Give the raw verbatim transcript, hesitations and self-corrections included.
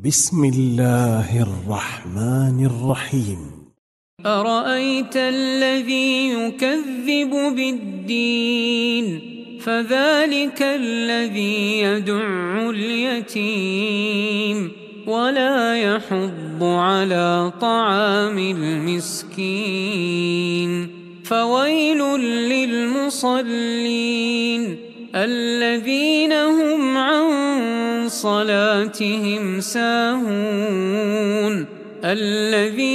بسم الله الرحمن الرحيم. أرأيت الذي يكذب بالدين فذلك الذي يدع اليتيم ولا يحض على طعام المسكين فويل للمصلين الذين هم عن صلاتهم ساهون الذين